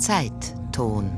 Zeitton.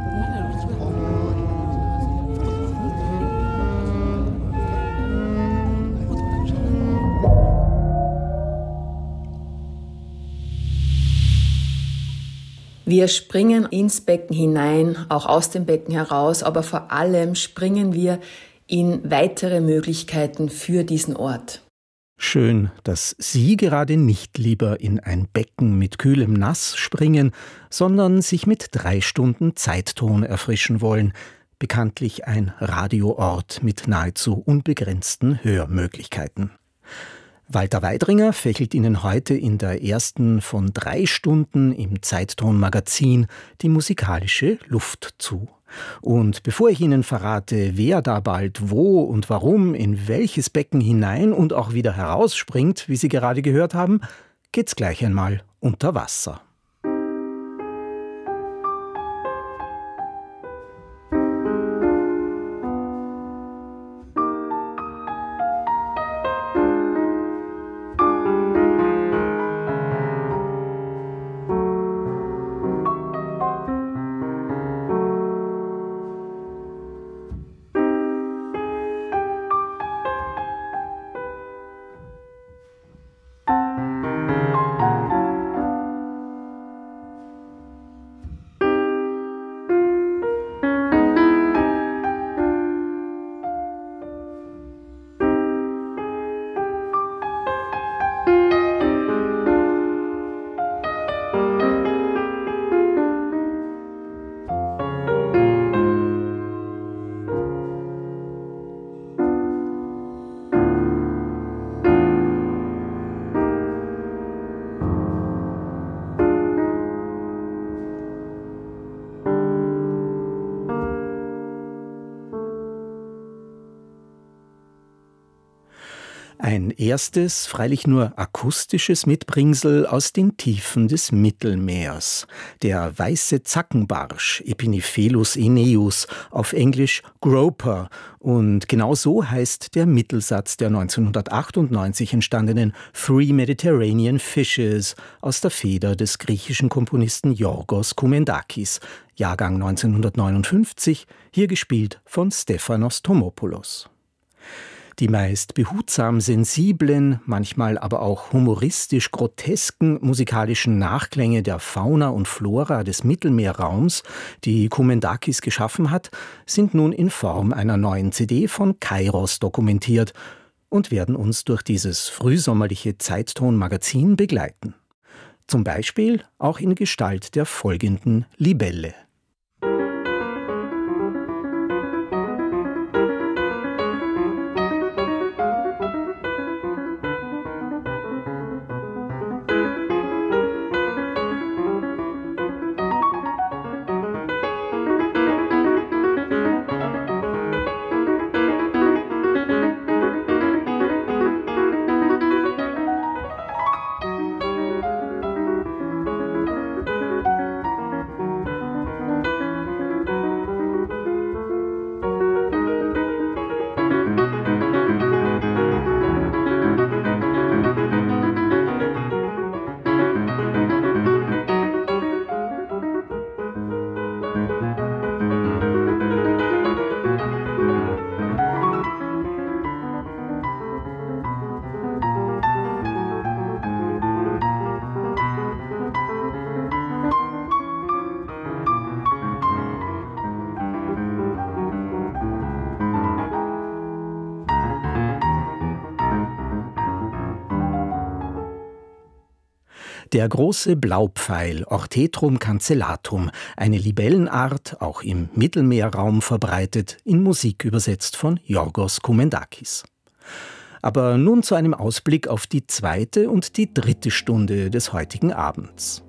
Wir springen ins Becken hinein, auch aus dem Becken heraus, aber vor allem springen wir in weitere Möglichkeiten für diesen Ort. Schön, dass Sie gerade nicht lieber in ein Becken mit kühlem Nass springen, sondern sich mit 3 Stunden Zeitton erfrischen wollen. Bekanntlich ein Radioort mit nahezu unbegrenzten Hörmöglichkeiten. Walter Weidringer fächelt Ihnen heute in der ersten von 3 Stunden im Zeitton-Magazin die musikalische Luft zu. Und bevor ich Ihnen verrate, wer da bald wo und warum in welches Becken hinein und auch wieder herausspringt, wie Sie gerade gehört haben, geht's gleich einmal unter Wasser. Ein erstes, freilich nur akustisches Mitbringsel aus den Tiefen des Mittelmeers. Der weiße Zackenbarsch, Epinephelus aeneus, auf Englisch Groper. Und genau so heißt der Mittelsatz der 1998 entstandenen Three Mediterranean Fishes aus der Feder des griechischen Komponisten Yorgos Koumendakis, Jahrgang 1959, hier gespielt von Stefanos Tomopoulos. Die meist behutsam sensiblen, manchmal aber auch humoristisch grotesken musikalischen Nachklänge der Fauna und Flora des Mittelmeerraums, die Koumendakis geschaffen hat, sind nun in Form einer neuen CD von Kairos dokumentiert und werden uns durch dieses frühsommerliche Zeitton-Magazin begleiten. Zum Beispiel auch in Gestalt der folgenden Libelle. Der große Blaupfeil, Orthethrum cancellatum, eine Libellenart, auch im Mittelmeerraum verbreitet, in Musik übersetzt von Yorgos Koumendakis. Aber nun zu einem Ausblick auf die 2. und die 3. Stunde des heutigen Abends.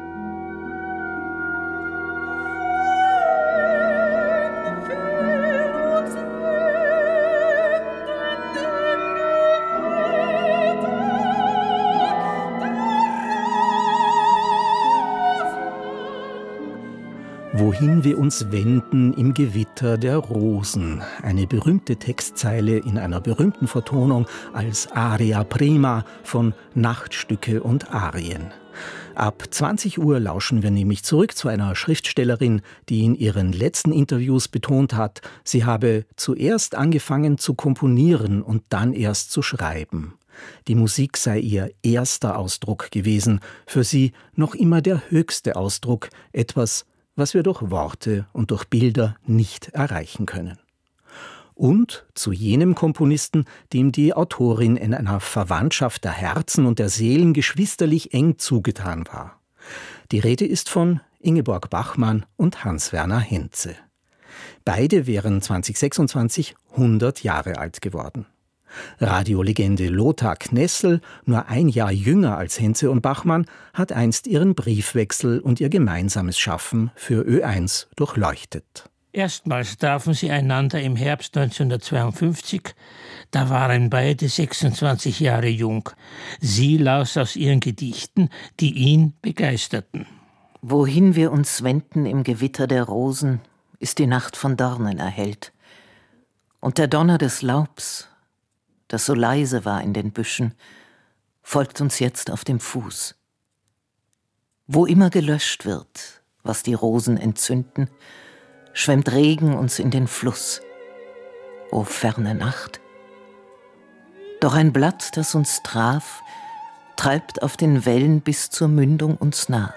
Wohin wir uns wenden im Gewitter der Rosen. Eine berühmte Textzeile in einer berühmten Vertonung als Aria prima von Nachtstücke und Arien. Ab 20 Uhr lauschen wir nämlich zurück zu einer Schriftstellerin, die in ihren letzten Interviews betont hat, sie habe zuerst angefangen zu komponieren und dann erst zu schreiben. Die Musik sei ihr erster Ausdruck gewesen, für sie noch immer der höchste Ausdruck, etwas, was wir durch Worte und durch Bilder nicht erreichen können. Und zu jenem Komponisten, dem die Autorin in einer Verwandtschaft der Herzen und der Seelen geschwisterlich eng zugetan war. Die Rede ist von Ingeborg Bachmann und Hans-Werner Henze. Beide wären 2026 100 Jahre alt geworden. Radiolegende Lothar Knessel, nur ein Jahr jünger als Henze und Bachmann, hat einst ihren Briefwechsel und ihr gemeinsames Schaffen für Ö1 durchleuchtet. Erstmals trafen sie einander im Herbst 1952. Da waren beide 26 Jahre jung. Sie las aus ihren Gedichten, die ihn begeisterten. Wohin wir uns wenden im Gewitter der Rosen, ist die Nacht von Dornen erhellt. Und der Donner des Laubs, das so leise war in den Büschen, folgt uns jetzt auf dem Fuß. Wo immer gelöscht wird, was die Rosen entzünden, schwemmt Regen uns in den Fluss. O ferne Nacht! Doch ein Blatt, das uns traf, treibt auf den Wellen bis zur Mündung uns nach.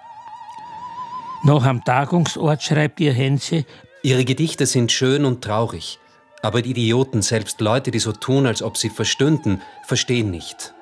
Noch am Tagungsort schreibt ihr Henze: Ihre Gedichte sind schön und traurig. Aber die Idioten, selbst Leute, die so tun, als ob sie verstünden, verstehen nicht.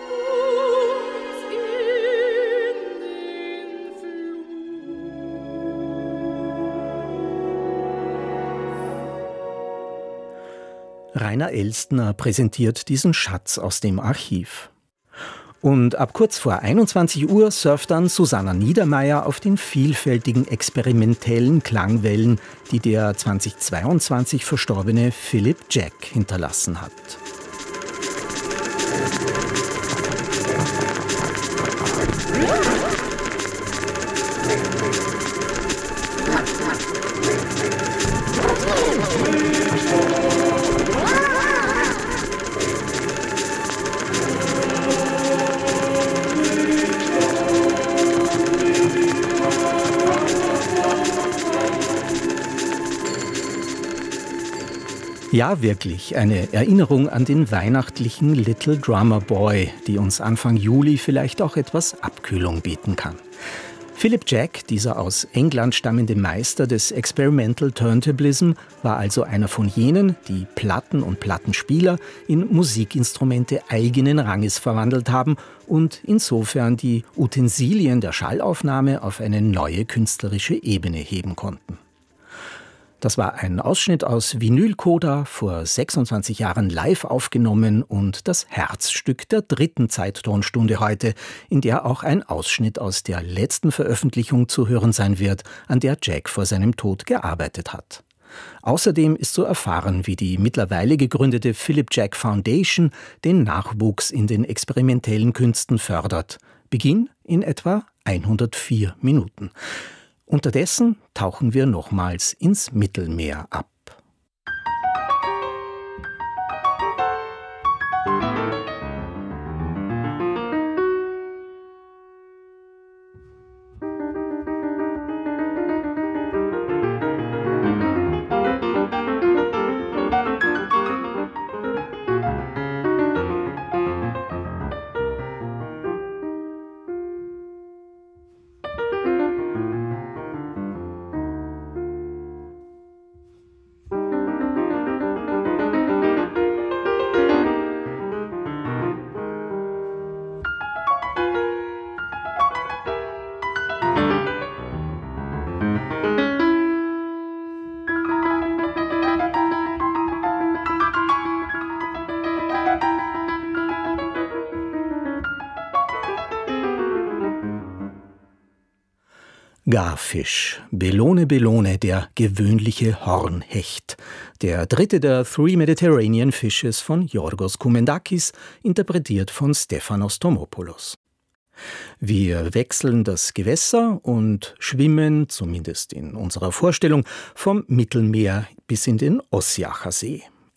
Rainer Elstner präsentiert diesen Schatz aus dem Archiv. Und ab kurz vor 21 Uhr surft dann Susanna Niedermeyer auf den vielfältigen experimentellen Klangwellen, die der 2022 verstorbene Philip Jack hinterlassen hat. Ja, wirklich, eine Erinnerung an den weihnachtlichen Little Drummer Boy, die uns Anfang Juli vielleicht auch etwas Abkühlung bieten kann. Philip Jack, dieser aus England stammende Meister des Experimental Turntablism, war also einer von jenen, die Platten und Plattenspieler in Musikinstrumente eigenen Ranges verwandelt haben und insofern die Utensilien der Schallaufnahme auf eine neue künstlerische Ebene heben konnten. Das war ein Ausschnitt aus Vinylcoda, vor 26 Jahren live aufgenommen und das Herzstück der dritten Zeittonstunde heute, in der auch ein Ausschnitt aus der letzten Veröffentlichung zu hören sein wird, an der Jack vor seinem Tod gearbeitet hat. Außerdem ist zu erfahren, wie die mittlerweile gegründete Philip Jack Foundation den Nachwuchs in den experimentellen Künsten fördert. Beginn in etwa 104 Minuten. Unterdessen tauchen wir nochmals ins Mittelmeer ab. Garfisch, Belone Belone, der gewöhnliche Hornhecht. Der dritte der Three Mediterranean Fishes von Yorgos Koumendakis, interpretiert von Stefanos Tomopoulos. Wir wechseln das Gewässer und schwimmen, zumindest in unserer Vorstellung, vom Mittelmeer bis in den Ossiacher See.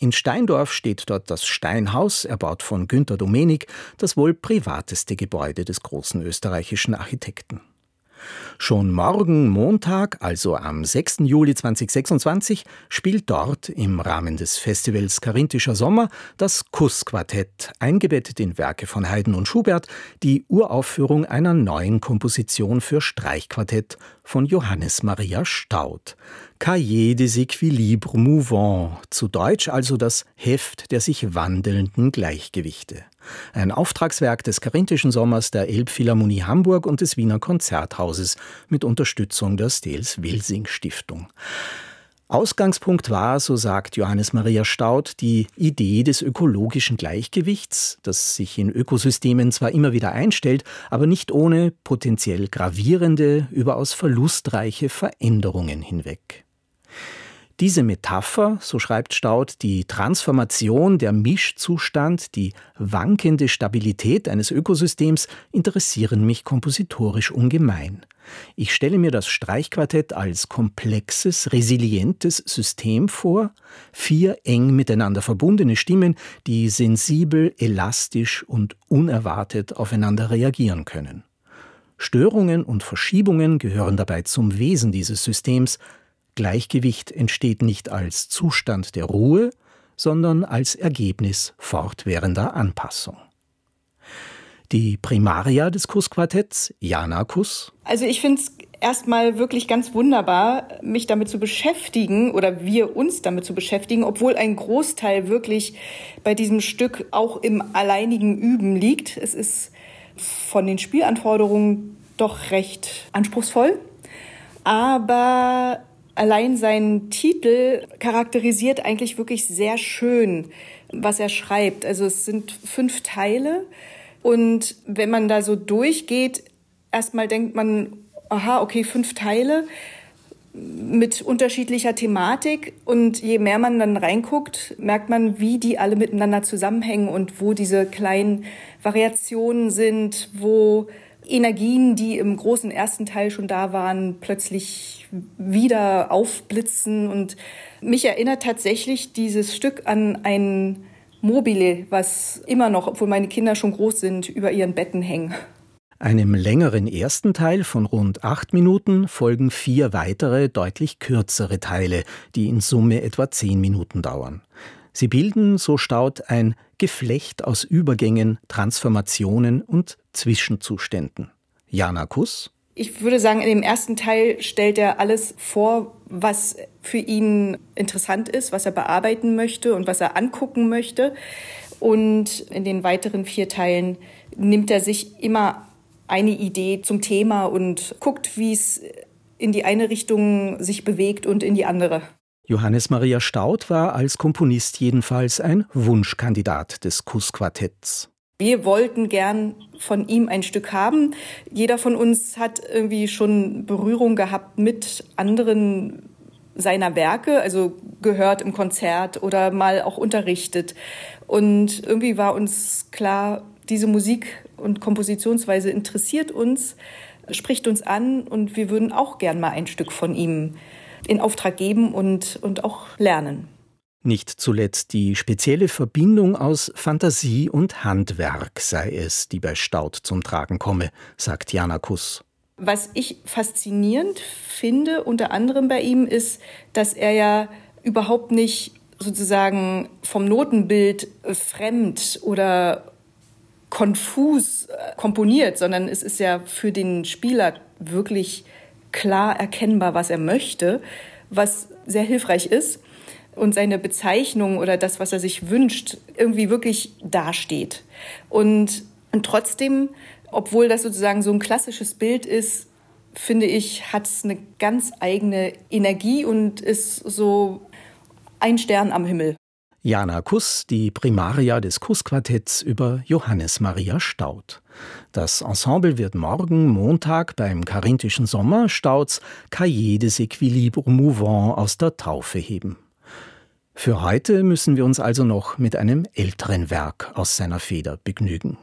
In Steindorf steht dort das Steinhaus, erbaut von Günter Domenig, das wohl privateste Gebäude des großen österreichischen Architekten. Schon morgen Montag, also am 6. Juli 2026, spielt dort im Rahmen des Festivals Carinthischer Sommer das Kuss-Quartett, eingebettet in Werke von Haydn und Schubert, die Uraufführung einer neuen Komposition für Streichquartett von Johannes Maria Staudt. Cahiers des équilibres mouvants, zu Deutsch also das Heft der sich wandelnden Gleichgewichte. Ein Auftragswerk des Carinthischen Sommers der Elbphilharmonie Hamburg und des Wiener Konzerthauses mit Unterstützung der Stels-Wilsing-Stiftung. Ausgangspunkt war, so sagt Johannes Maria Staudt, die Idee des ökologischen Gleichgewichts, das sich in Ökosystemen zwar immer wieder einstellt, aber nicht ohne potenziell gravierende, überaus verlustreiche Veränderungen hinweg. Diese Metapher, so schreibt Staudt, die Transformation, der Mischzustand, die wankende Stabilität eines Ökosystems interessieren mich kompositorisch ungemein. Ich stelle mir das Streichquartett als komplexes, resilientes System vor, 4 eng miteinander verbundene Stimmen, die sensibel, elastisch und unerwartet aufeinander reagieren können. Störungen und Verschiebungen gehören dabei zum Wesen dieses Systems. Gleichgewicht entsteht nicht als Zustand der Ruhe, sondern als Ergebnis fortwährender Anpassung. Die Primaria des Kuss-Quartetts, Jana Kuss. Also ich finde es erstmal wirklich ganz wunderbar, mich damit zu beschäftigen oder wir uns damit zu beschäftigen, obwohl ein Großteil wirklich bei diesem Stück auch im alleinigen Üben liegt. Es ist von den Spielanforderungen doch recht anspruchsvoll, aber allein sein Titel charakterisiert eigentlich wirklich sehr schön, was er schreibt. Also es sind 5 Teile und wenn man da so durchgeht, erstmal denkt man, aha, okay, 5 Teile mit unterschiedlicher Thematik und je mehr man dann reinguckt, merkt man, wie die alle miteinander zusammenhängen und wo diese kleinen Variationen sind, wo Energien, die im großen ersten Teil schon da waren, plötzlich wieder aufblitzen. Und mich erinnert tatsächlich dieses Stück an ein Mobile, was immer noch, obwohl meine Kinder schon groß sind, über ihren Betten hängen. Einem längeren ersten Teil von rund 8 Minuten folgen 4 weitere, deutlich kürzere Teile, die in Summe etwa 10 Minuten dauern. Sie bilden, so Staudt, ein Geflecht aus Übergängen, Transformationen und Zwischenzuständen. Jana Kuss. Ich würde sagen, in dem ersten Teil stellt er alles vor, was für ihn interessant ist, was er bearbeiten möchte und was er angucken möchte. Und in den weiteren 4 Teilen nimmt er sich immer eine Idee zum Thema und guckt, wie es in die eine Richtung sich bewegt und in die andere. Johannes Maria Staudt war als Komponist jedenfalls ein Wunschkandidat des Kuss-Quartetts. Wir wollten gern von ihm ein Stück haben. Jeder von uns hat irgendwie schon Berührung gehabt mit anderen seiner Werke, also gehört im Konzert oder mal auch unterrichtet. Und irgendwie war uns klar, diese Musik und Kompositionsweise interessiert uns, spricht uns an und wir würden auch gern mal ein Stück von ihm in Auftrag geben und auch lernen. Nicht zuletzt die spezielle Verbindung aus Fantasie und Handwerk sei es, die bei Staudt zum Tragen komme, sagt Jana Kuss. Was ich faszinierend finde, unter anderem bei ihm, ist, dass er ja überhaupt nicht sozusagen vom Notenbild fremd oder konfus komponiert, sondern es ist ja für den Spieler wirklich klar erkennbar, was er möchte, was sehr hilfreich ist. Und seine Bezeichnung oder das, was er sich wünscht, irgendwie wirklich dasteht. Und trotzdem, obwohl das sozusagen so ein klassisches Bild ist, finde ich, hat es eine ganz eigene Energie und ist so ein Stern am Himmel. Jana Kuss, die Primaria des Kuss-Quartetts über Johannes Maria Staudt. Das Ensemble wird morgen, Montag, beim Carinthischen Sommer Staudts Cahiers des équilibres mouvants aus der Taufe heben. Für heute müssen wir uns also noch mit einem älteren Werk aus seiner Feder begnügen.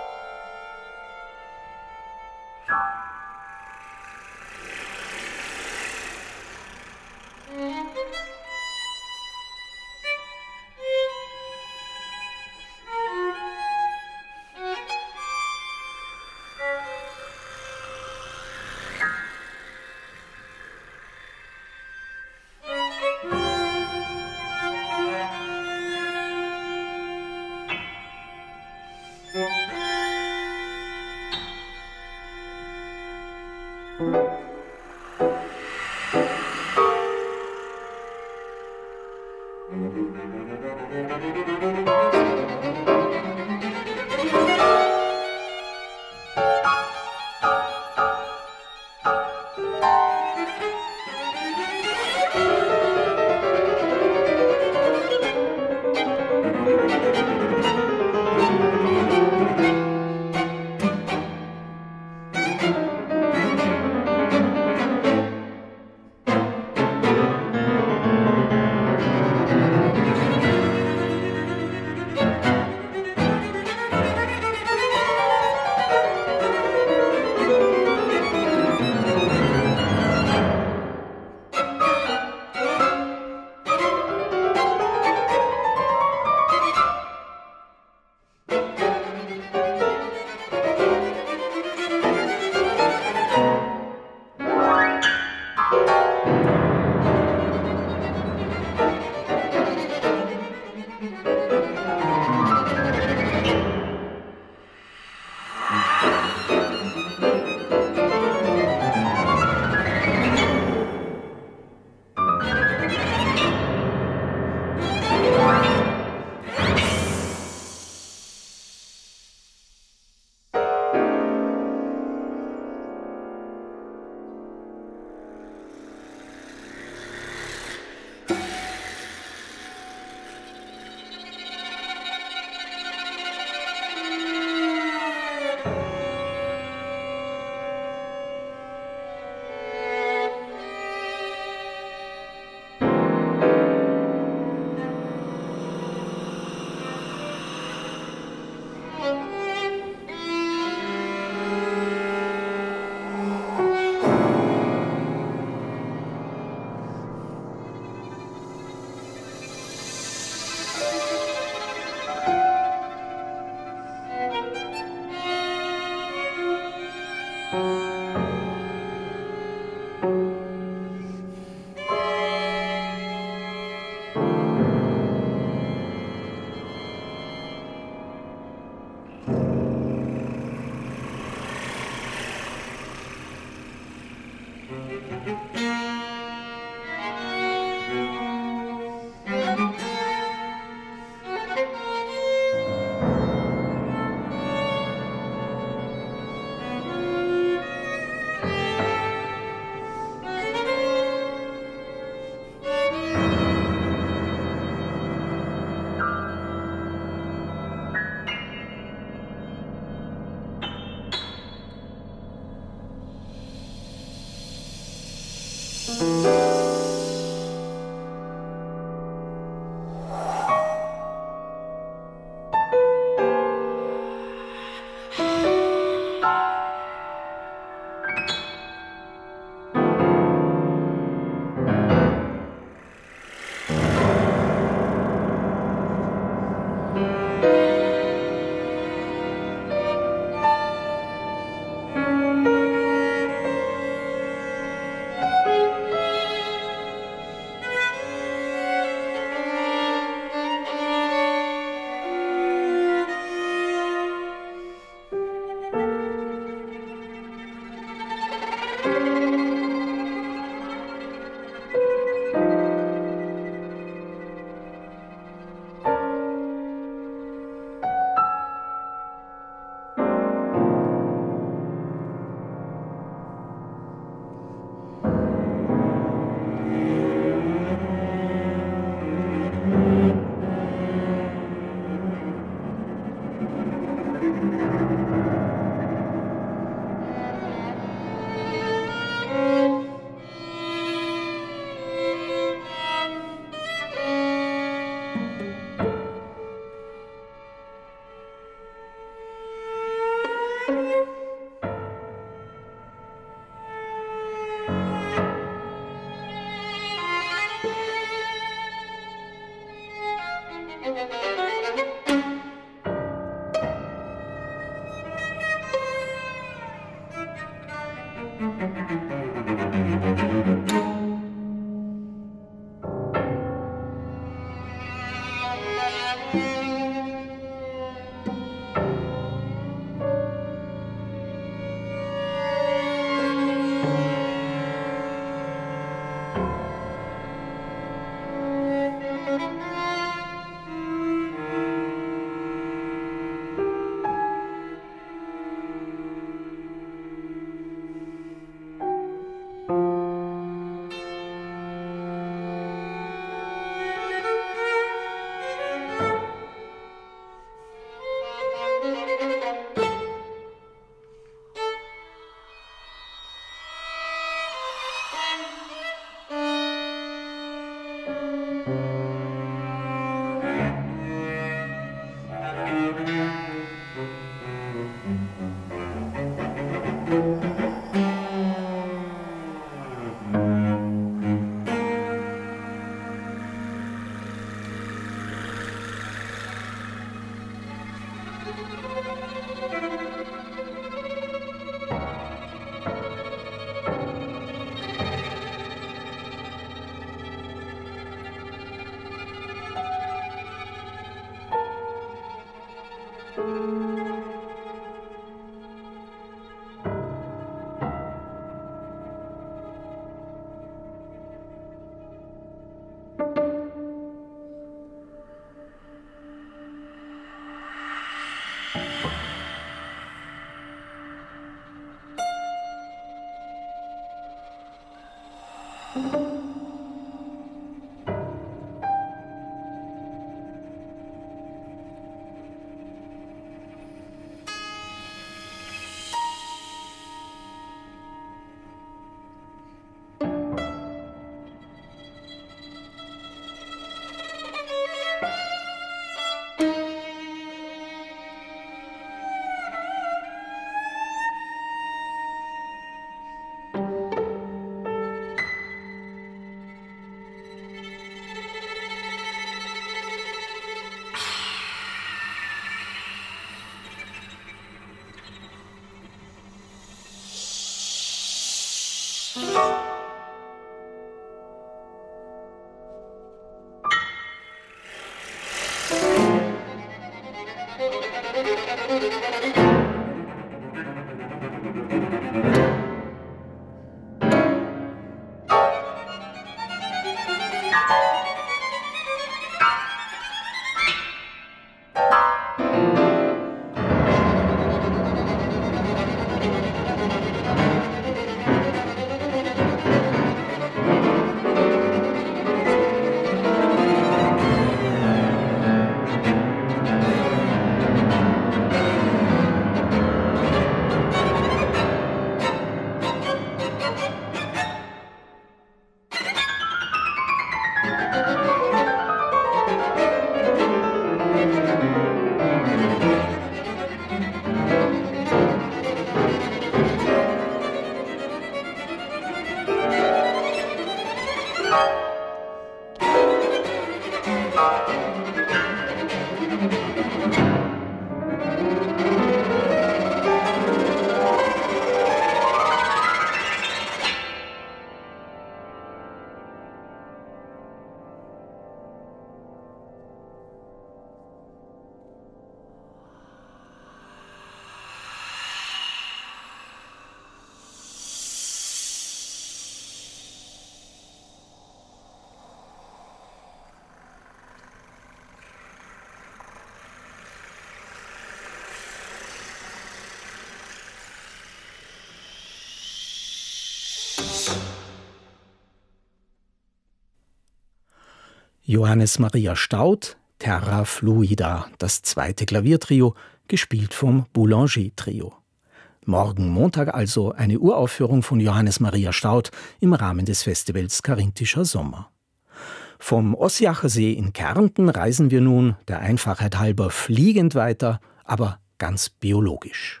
Johannes Maria Staud, Terra Fluida, das zweite Klaviertrio, gespielt vom Boulanger-Trio. Morgen Montag also eine Uraufführung von Johannes Maria Staud im Rahmen des Festivals Carinthischer Sommer. Vom Ossiacher See in Kärnten reisen wir nun, der Einfachheit halber, fliegend weiter, aber ganz biologisch.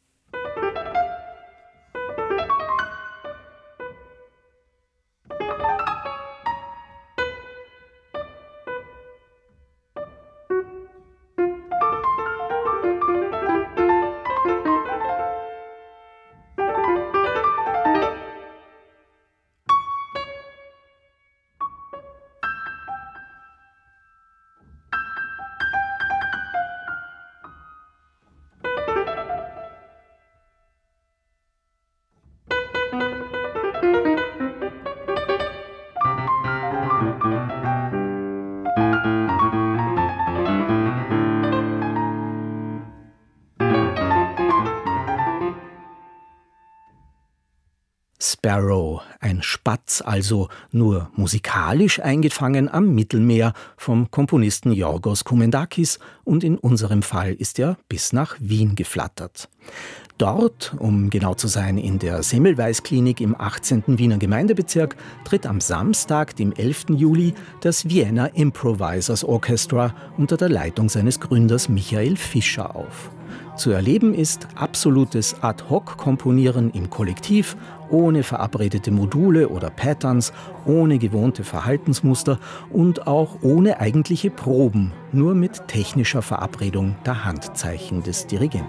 Sparrow, ein Spatz, also nur musikalisch eingefangen am Mittelmeer vom Komponisten Yorgos Koumendakis, und in unserem Fall ist er bis nach Wien geflattert. Dort, um genau zu sein, in der Semmelweis-Klinik im 18. Wiener Gemeindebezirk, tritt am Samstag, dem 11. Juli, das Vienna Improvisers Orchestra unter der Leitung seines Gründers Michael Fischer auf. Zu erleben ist absolutes Ad-hoc-Komponieren im Kollektiv, ohne verabredete Module oder Patterns, ohne gewohnte Verhaltensmuster und auch ohne eigentliche Proben, nur mit technischer Verabredung der Handzeichen des Dirigenten.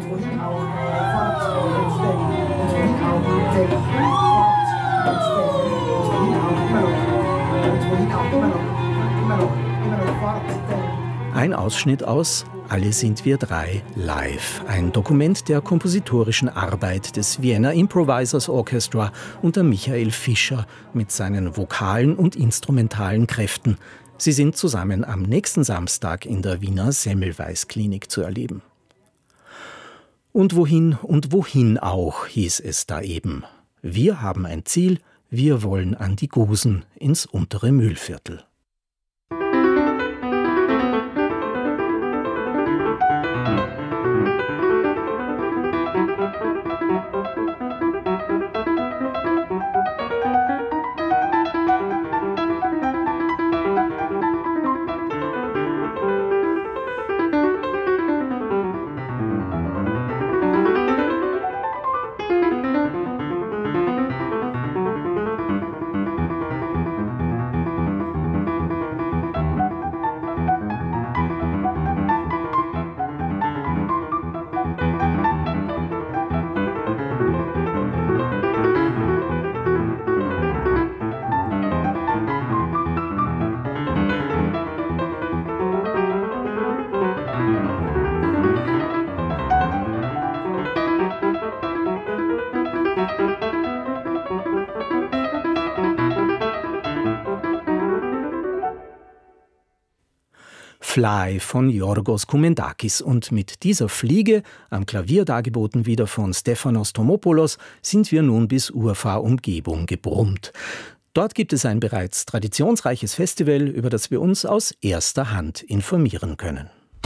Ein Ausschnitt aus Alle sind wir drei live, ein Dokument der kompositorischen Arbeit des Vienna Improvisers Orchestra unter Michael Fischer mit seinen vokalen und instrumentalen Kräften. Sie sind zusammen am nächsten Samstag in der Wiener Semmelweis-Klinik zu erleben. Und wohin auch, hieß es da eben. Wir haben ein Ziel, wir wollen an die Gusen ins untere Mühlviertel. Fly von Yorgos Koumendakis, und mit dieser Fliege, am Klavier dargeboten wieder von Stefanos Tomopoulos, sind wir nun bis Urfahr-Umgebung gebrummt. Dort gibt es ein bereits traditionsreiches Festival, über das wir uns aus erster Hand informieren können.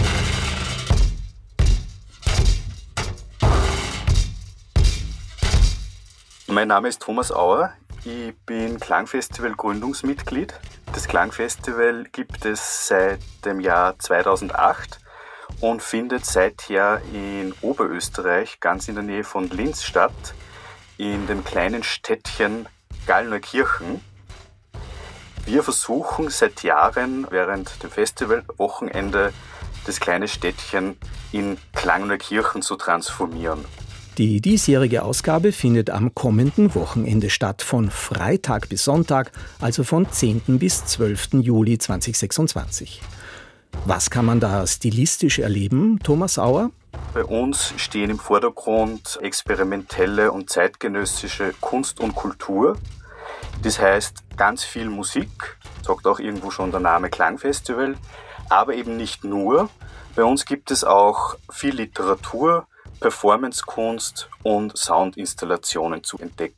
Mein Name ist Thomas Auer. Ich bin Klangfestival-Gründungsmitglied. Das Klangfestival gibt es seit dem Jahr 2008 und findet seither in Oberösterreich, ganz in der Nähe von Linz statt, in dem kleinen Städtchen Gallneukirchen. Wir versuchen seit Jahren während dem Festivalwochenende das kleine Städtchen in Klangneukirchen zu transformieren. Die diesjährige Ausgabe findet am kommenden Wochenende statt, von Freitag bis Sonntag, also von 10. bis 12. Juli 2026. Was kann man da stilistisch erleben, Thomas Auer? Bei uns stehen im Vordergrund experimentelle und zeitgenössische Kunst und Kultur. Das heißt, ganz viel Musik, sagt auch irgendwo schon der Name Klangfestival, aber eben nicht nur. Bei uns gibt es auch viel Literatur, Performancekunst und Soundinstallationen zu entdecken.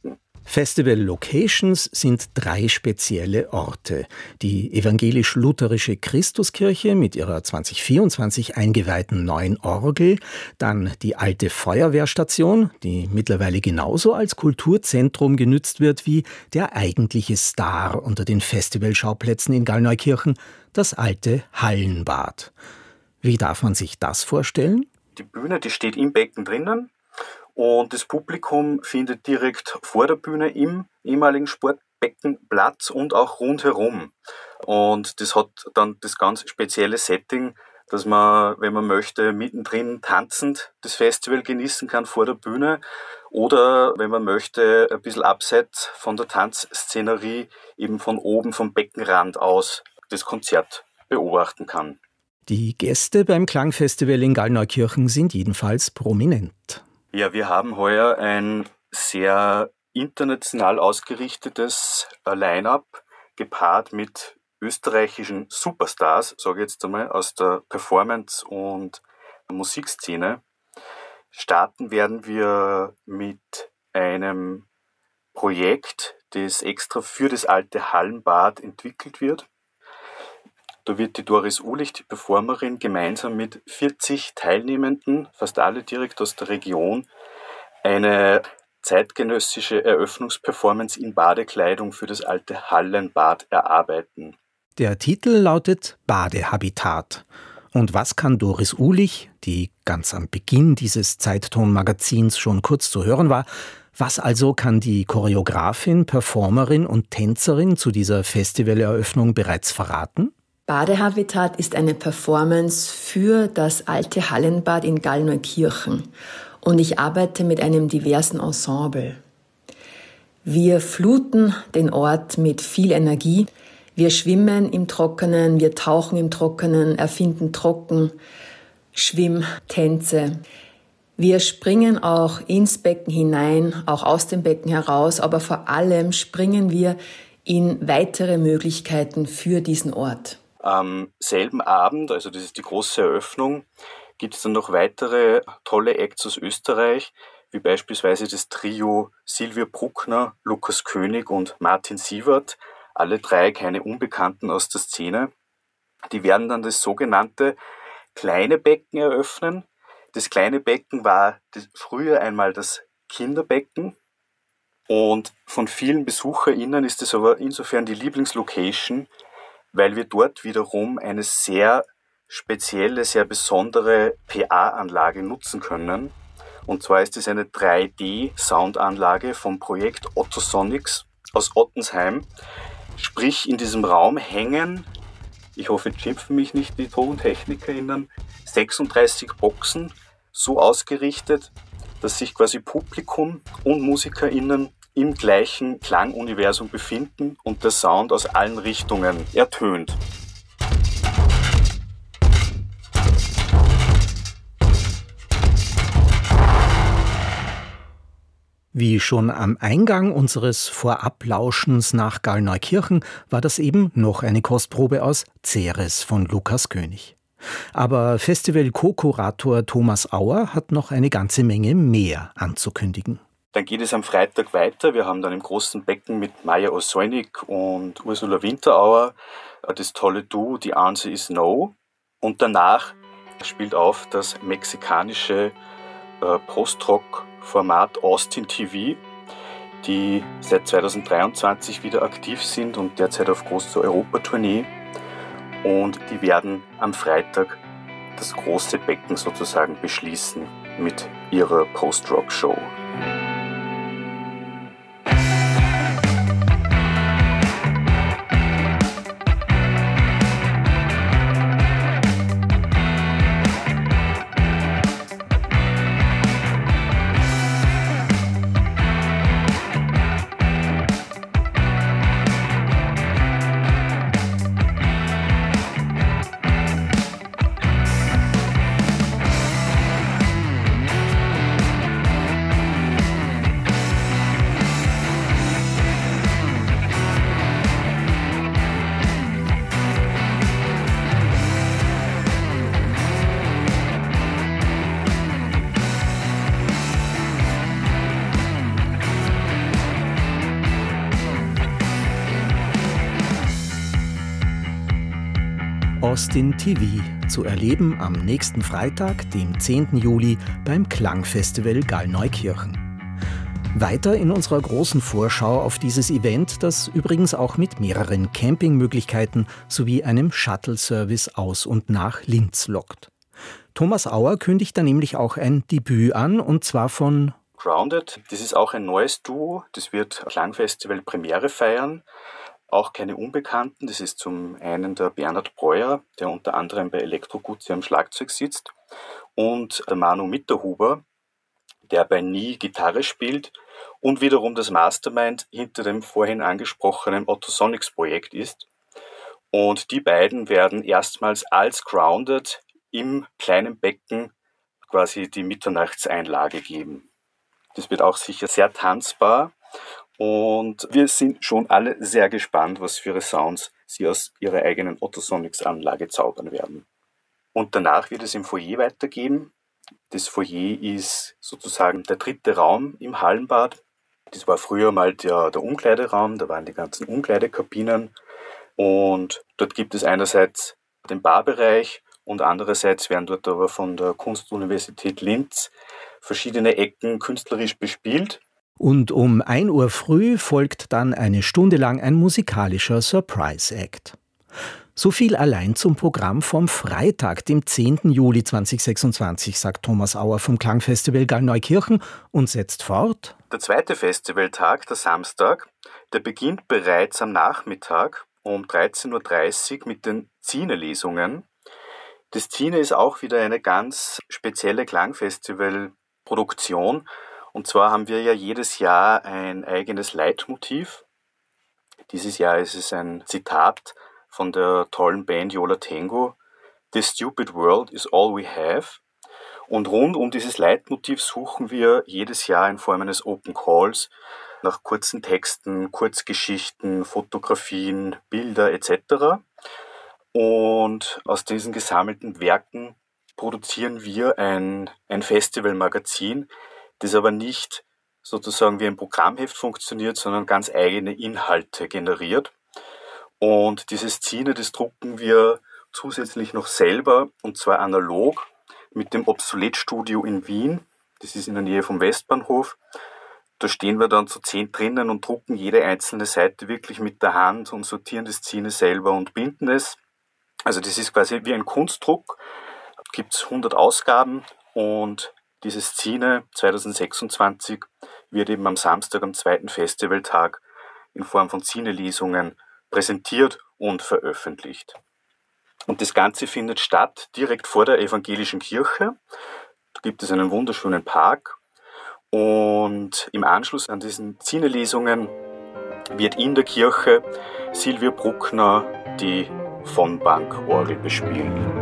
Festival-Locations sind 3 spezielle Orte. Die evangelisch-lutherische Christuskirche mit ihrer 2024 eingeweihten neuen Orgel, dann die alte Feuerwehrstation, die mittlerweile genauso als Kulturzentrum genützt wird wie der eigentliche Star unter den Festivalschauplätzen in Gallneukirchen, das alte Hallenbad. Wie darf man sich das vorstellen? Die Bühne, die steht im Becken drinnen. Und das Publikum findet direkt vor der Bühne im ehemaligen Sportbecken Platz und auch rundherum. Und das hat dann das ganz spezielle Setting, dass man, wenn man möchte, mittendrin tanzend das Festival genießen kann vor der Bühne oder, wenn man möchte, ein bisschen abseits von der Tanzszenerie eben von oben vom Beckenrand aus das Konzert beobachten kann. Die Gäste beim Klangfestival in Gallneukirchen sind jedenfalls prominent. Ja, wir haben heuer ein sehr international ausgerichtetes Line-up gepaart mit österreichischen Superstars, sage ich jetzt einmal, aus der Performance- und Musikszene. Starten werden wir mit einem Projekt, das extra für das alte Hallenbad entwickelt wird. Da wird die Doris Uhlich, die Performerin, gemeinsam mit 40 Teilnehmenden, fast alle direkt aus der Region, eine zeitgenössische Eröffnungsperformance in Badekleidung für das alte Hallenbad erarbeiten. Der Titel lautet Badehabitat. Und was kann Doris Uhlich, die ganz am Beginn dieses Zeitton-Magazins schon kurz zu hören war, was also kann die Choreografin, Performerin und Tänzerin zu dieser Festivaleröffnung bereits verraten? Badehabitat ist eine Performance für das alte Hallenbad in Gallneukirchen und ich arbeite mit einem diversen Ensemble. Wir fluten den Ort mit viel Energie. Wir schwimmen im Trockenen, wir tauchen im Trockenen, erfinden Trocken, Schwimmtänze. Wir springen auch ins Becken hinein, auch aus dem Becken heraus, aber vor allem springen wir in weitere Möglichkeiten für diesen Ort. Am selben Abend, also das ist die große Eröffnung, gibt es dann noch weitere tolle Acts aus Österreich, wie beispielsweise das Trio Silvia Bruckner, Lukas König und Martin Sievert, alle 3 keine Unbekannten aus der Szene. Die werden dann das sogenannte kleine Becken eröffnen. Das kleine Becken war früher einmal das Kinderbecken und von vielen BesucherInnen ist es aber insofern die Lieblingslocation, weil wir dort wiederum eine sehr spezielle, sehr besondere PA-Anlage nutzen können. Und zwar ist es eine 3D-Soundanlage vom Projekt Ottosonics aus Ottensheim. Sprich, in diesem Raum hängen, ich hoffe, schimpfen mich nicht die TontechnikerInnen, 36 Boxen, so ausgerichtet, dass sich quasi Publikum und MusikerInnen im gleichen Klanguniversum befinden und der Sound aus allen Richtungen ertönt. Wie schon am Eingang unseres Vorablauschens nach Gallneukirchen war das eben noch eine Kostprobe aus Ceres von Lukas König. Aber Festival-Co-Kurator Thomas Auer hat noch eine ganze Menge mehr anzukündigen. Dann geht es am Freitag weiter. Wir haben dann im großen Becken mit Maja Osoinik und Ursula Winterauer das tolle Duo The Answer is No. Und danach spielt auf das mexikanische Post-Rock-Format Austin TV, die seit 2023 wieder aktiv sind und derzeit auf großer Europatournee. Und die werden am Freitag das große Becken sozusagen beschließen mit ihrer Post-Rock-Show. Lost in TV, zu erleben am nächsten Freitag, dem 10. Juli, beim Klangfestival Gallneukirchen. Weiter in unserer großen Vorschau auf dieses Event, das übrigens auch mit mehreren Campingmöglichkeiten sowie einem Shuttle-Service aus und nach Linz lockt. Thomas Auer kündigt da nämlich auch ein Debüt an, und zwar von Grounded. Das ist auch ein neues Duo, das wird Klangfestival Premiere feiern. Auch keine Unbekannten, das ist zum einen der Bernhard Breuer, der unter anderem bei Elektroguzzi am Schlagzeug sitzt, und der Manu Mitterhuber, der bei Nie Gitarre spielt und wiederum das Mastermind hinter dem vorhin angesprochenen Otto Sonics Projekt ist. Und die beiden werden erstmals als Grounded im kleinen Becken quasi die Mitternachtseinlage geben. Das wird auch sicher sehr tanzbar und wir sind schon alle sehr gespannt, was für ihre Sounds sie aus ihrer eigenen Otto Sonics Anlage zaubern werden. Und danach wird es im Foyer weitergehen. Das Foyer ist sozusagen der dritte Raum im Hallenbad. Das war früher mal der Umkleideraum, da waren die ganzen Umkleidekabinen. Und dort gibt es einerseits den Barbereich und andererseits werden dort aber von der Kunstuniversität Linz verschiedene Ecken künstlerisch bespielt. Und um 1 Uhr früh folgt dann eine Stunde lang ein musikalischer Surprise-Act. So viel allein zum Programm vom Freitag, dem 10. Juli 2026, sagt Thomas Auer vom Klangfestival Gallneukirchen und setzt fort. Der zweite Festivaltag, der Samstag, der beginnt bereits am Nachmittag um 13.30 Uhr mit den Zine-Lesungen. Das Zine ist auch wieder eine ganz spezielle Klangfestival-Produktion. Und zwar haben wir ja jedes Jahr ein eigenes Leitmotiv. Dieses Jahr ist es ein Zitat von der tollen Band Yo La Tengo. "This stupid world is all we have." Und rund um dieses Leitmotiv suchen wir jedes Jahr in Form eines Open Calls nach kurzen Texten, Kurzgeschichten, Fotografien, Bilder etc. Und aus diesen gesammelten Werken produzieren wir ein Festivalmagazin, das aber nicht sozusagen wie ein Programmheft funktioniert, sondern ganz eigene Inhalte generiert. Und dieses Zine, das drucken wir zusätzlich noch selber, und zwar analog mit dem Obsoletstudio in Wien. Das ist in der Nähe vom Westbahnhof. Da stehen wir dann zu 10 drinnen und drucken jede einzelne Seite wirklich mit der Hand und sortieren das Zine selber und binden es. Also das ist quasi wie ein Kunstdruck. Da gibt es 100 Ausgaben und dieses Zine 2026 wird eben am Samstag, am zweiten Festivaltag, in Form von Zine-Lesungen präsentiert und veröffentlicht. Und das Ganze findet statt direkt vor der evangelischen Kirche. Da gibt es einen wunderschönen Park. Und im Anschluss an diesen Zine-Lesungen wird in der Kirche Silvia Bruckner die von Bank-Orgel bespielen.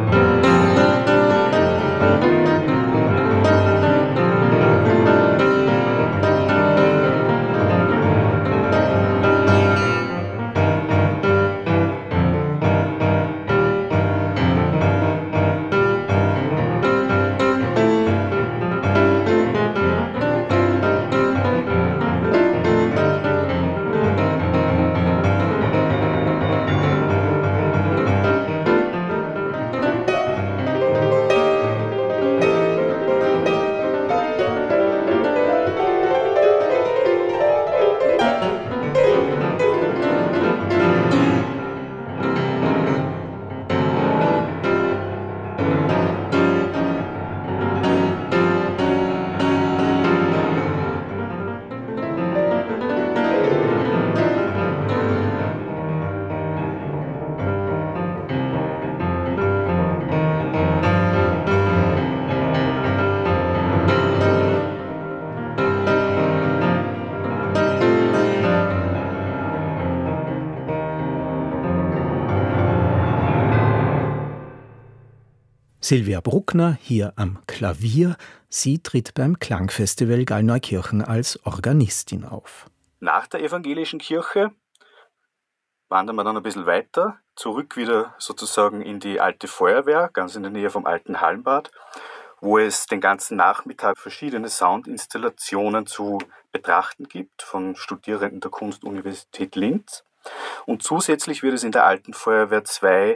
Silvia Bruckner hier am Klavier. Sie tritt beim Klangfestival Gallneukirchen als Organistin auf. Nach der evangelischen Kirche wandern wir dann ein bisschen weiter, zurück wieder sozusagen in die alte Feuerwehr, ganz in der Nähe vom alten Hallenbad, wo es den ganzen Nachmittag verschiedene Soundinstallationen zu betrachten gibt von Studierenden der Kunstuniversität Linz. Und zusätzlich wird es in der alten Feuerwehr 2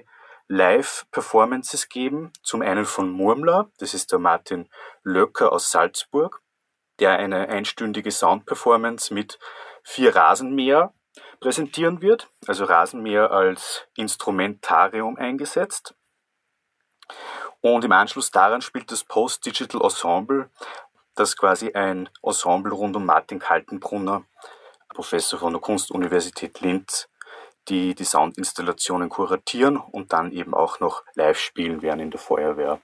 Live-Performances geben. Zum einen von Murmler, das ist der Martin Löcker aus Salzburg, der eine einstündige Sound-Performance mit 4 Rasenmäher präsentieren wird, also Rasenmäher als Instrumentarium eingesetzt. Und im Anschluss daran spielt das Post-Digital Ensemble, das quasi ein Ensemble rund um Martin Kaltenbrunner, Professor von der Kunstuniversität Linz, die Soundinstallationen kuratieren und dann eben auch noch live spielen werden in der Feuerwehr.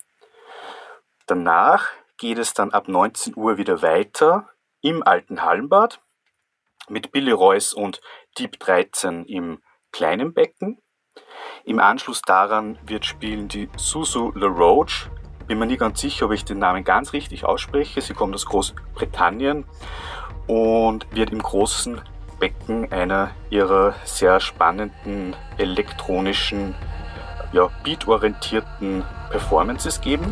Danach geht es dann ab 19 Uhr wieder weiter im Alten Hallenbad mit Billy Royce und Deep 13 im kleinen Becken. Im Anschluss daran wird spielen die Susu La Roche. Bin mir nie ganz sicher, ob ich den Namen ganz richtig ausspreche. Sie kommt aus Großbritannien und wird im großen Becken einer ihrer sehr spannenden elektronischen, beatorientierten Performances geben.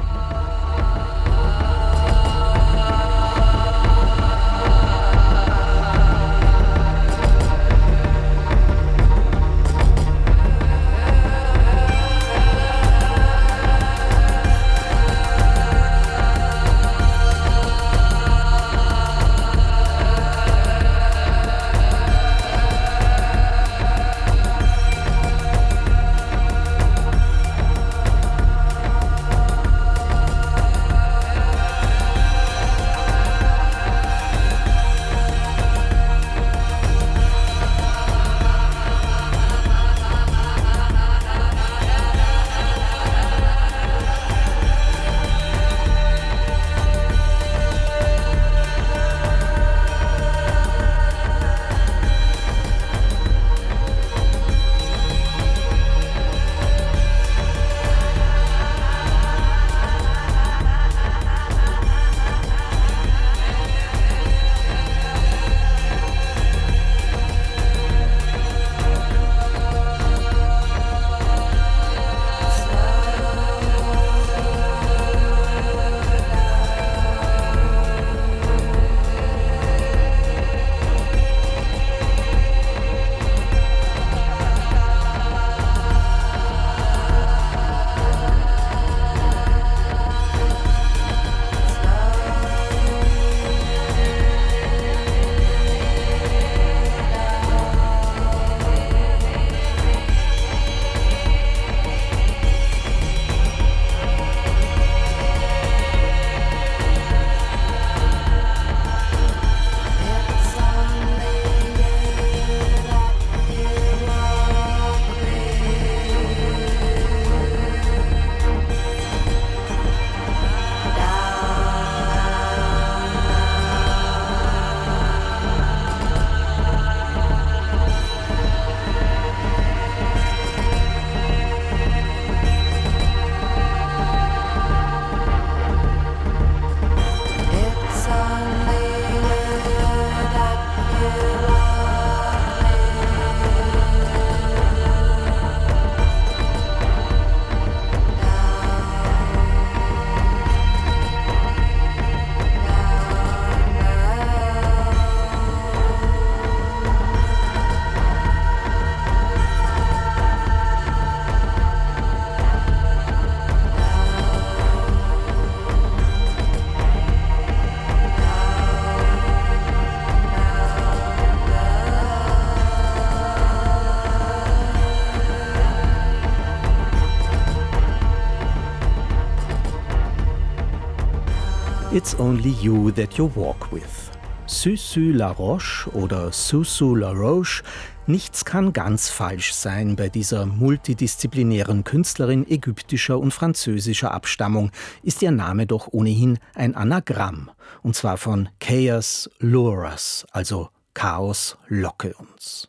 It's Only You That You Walk With. Susu La Roche oder Susu La Roche, nichts kann ganz falsch sein bei dieser multidisziplinären Künstlerin ägyptischer und französischer Abstammung, ist ihr Name doch ohnehin ein Anagramm, und zwar von Chaos Lure Us, also Chaos locke uns.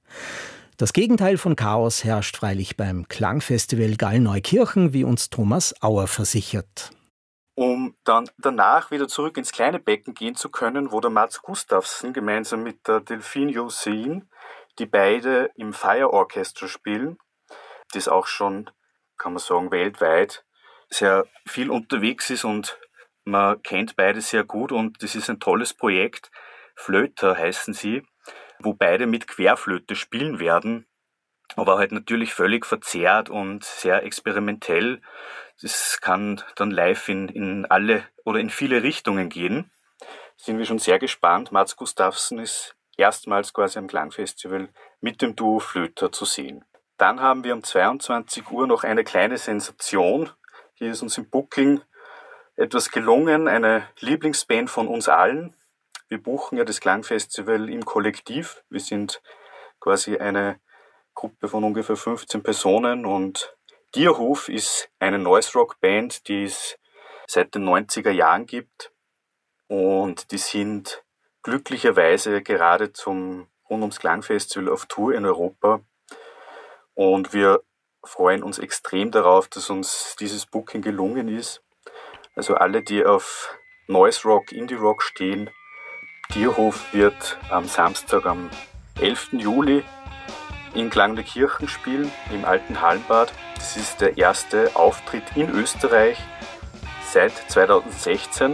Das Gegenteil von Chaos herrscht freilich beim Klangfestival Gallneukirchen, wie uns Thomas Auer versichert. Um dann danach wieder zurück ins kleine Becken gehen zu können, wo der Mats Gustafsson gemeinsam mit der Delphine Hussein, die beide im Fire Orchestra spielen, das auch schon, kann man sagen, weltweit sehr viel unterwegs ist und man kennt beide sehr gut und das ist ein tolles Projekt. Flöter heißen sie, wo beide mit Querflöte spielen werden. aber halt natürlich völlig verzerrt und sehr experimentell. Das kann dann live in alle oder in viele Richtungen gehen. Sind wir schon sehr gespannt. Mats Gustafsson ist erstmals quasi am Klangfestival mit dem Duo Flöter zu sehen. Dann haben wir um 22 Uhr noch eine kleine Sensation. Hier ist uns im Booking etwas gelungen, eine Lieblingsband von uns allen. Wir buchen ja das Klangfestival im Kollektiv. Wir sind quasi eine Gruppe von ungefähr 15 Personen und Dierhof ist eine Noise-Rock-Band, die es seit den 90er Jahren gibt und die sind glücklicherweise gerade rund ums Klangfestival auf Tour in Europa und wir freuen uns extrem darauf, dass uns dieses Booking gelungen ist. Also alle, die auf Noise-Rock, Indie-Rock stehen, Dierhof wird am Samstag, am 11. Juli in Klangneukirchen spielen, im alten Hallenbad. Das ist der erste Auftritt in Österreich seit 2016.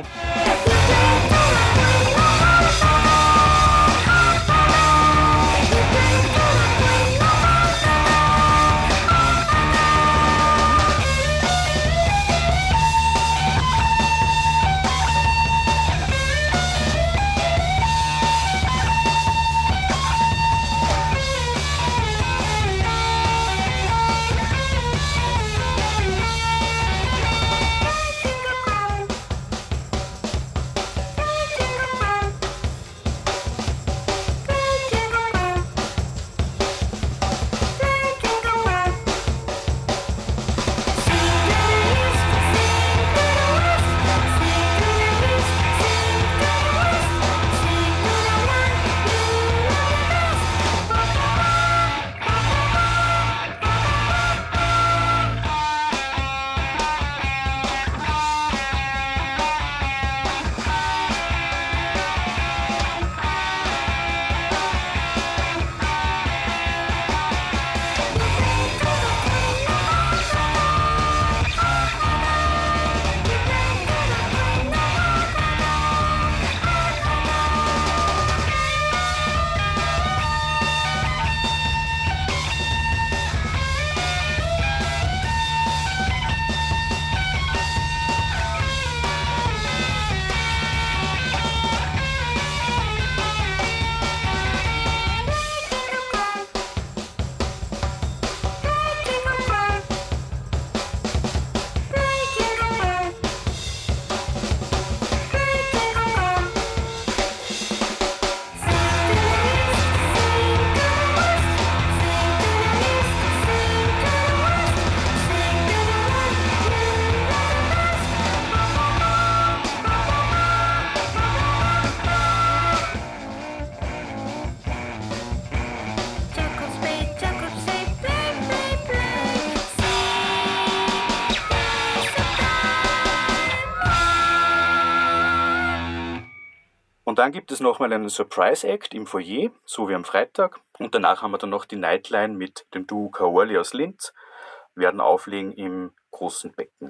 Und dann gibt es nochmal einen Surprise-Act im Foyer, so wie am Freitag. Und danach haben wir dann noch die Nightline mit dem Duo Kaorli aus Linz, werden auflegen im Großen Becken.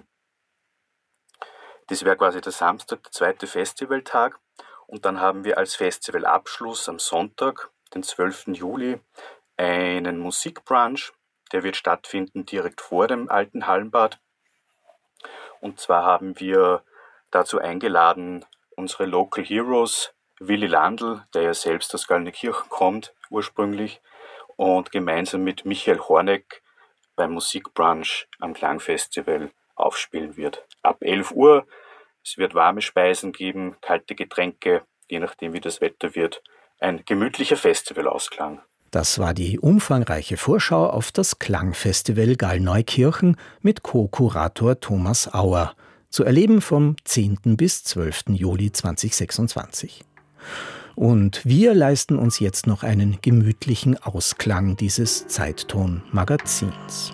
Das wäre quasi der Samstag, der zweite Festivaltag. Und dann haben wir als Festivalabschluss am Sonntag, den 12. Juli, einen Musikbrunch. Der wird stattfinden direkt vor dem alten Hallenbad. Und zwar haben wir dazu eingeladen unsere Local Heroes, Willi Landl, der ja selbst aus Gallneukirchen kommt ursprünglich, und gemeinsam mit Michael Horneck beim Musikbrunch am Klangfestival aufspielen wird. Ab 11 Uhr, es wird warme Speisen geben, kalte Getränke, je nachdem wie das Wetter wird. Ein gemütlicher Festivalausklang. Das war die umfangreiche Vorschau auf das Klangfestival Gallneukirchen mit Co-Kurator Thomas Auer. Zu erleben vom 10. bis 12. Juli 2026. Und wir leisten uns jetzt noch einen gemütlichen Ausklang dieses Zeitton-Magazins.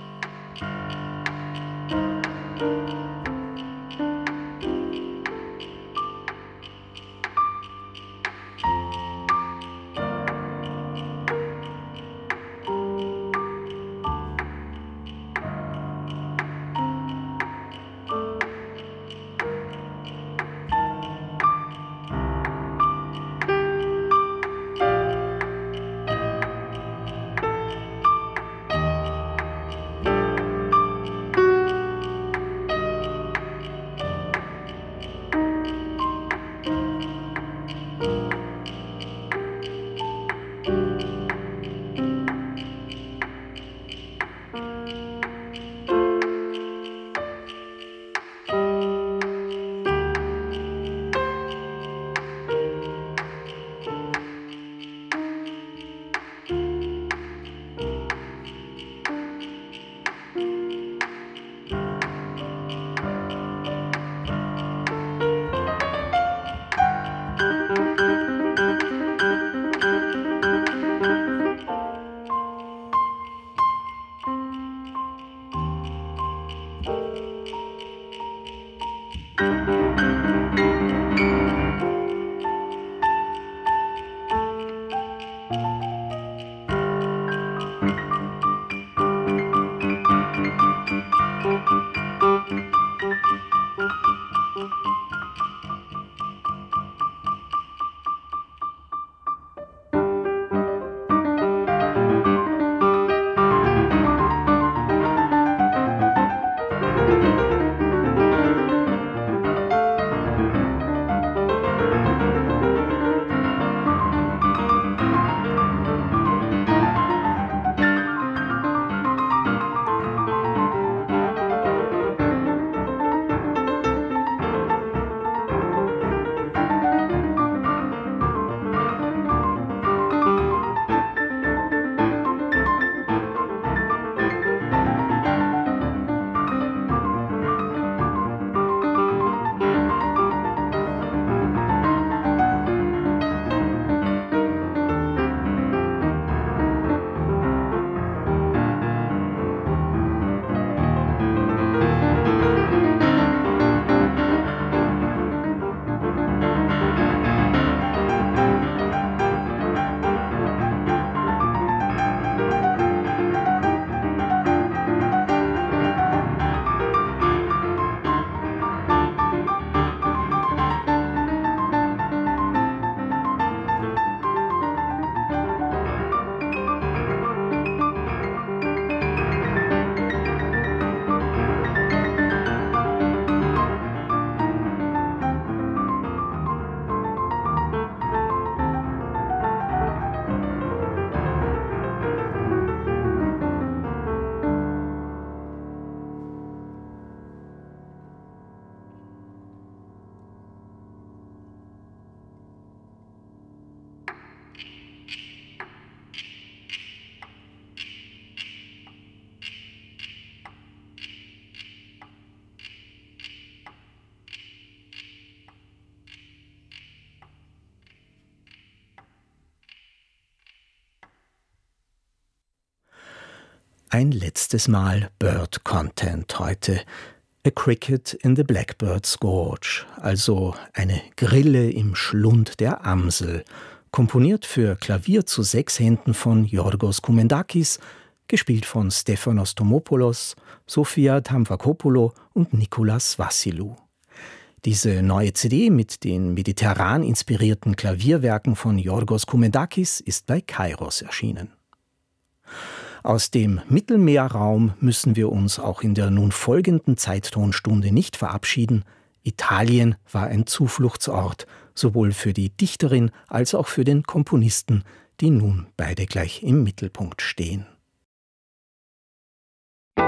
Ein letztes Mal Bird-Content heute. A Cricket in the Blackbird's Gorge, also eine Grille im Schlund der Amsel, komponiert für Klavier zu 6 Händen von Yorgos Koumendakis, gespielt von Stefanos Tomopoulos, Sofia Tamfakopoulo und Nikolas Vassiliou. Diese neue CD mit den mediterran inspirierten Klavierwerken von Yorgos Koumendakis ist bei Kairos erschienen. Aus dem Mittelmeerraum müssen wir uns auch in der nun folgenden Zeittonstunde nicht verabschieden. Italien war ein Zufluchtsort, sowohl für die Dichterin als auch für den Komponisten, die nun beide gleich im Mittelpunkt stehen.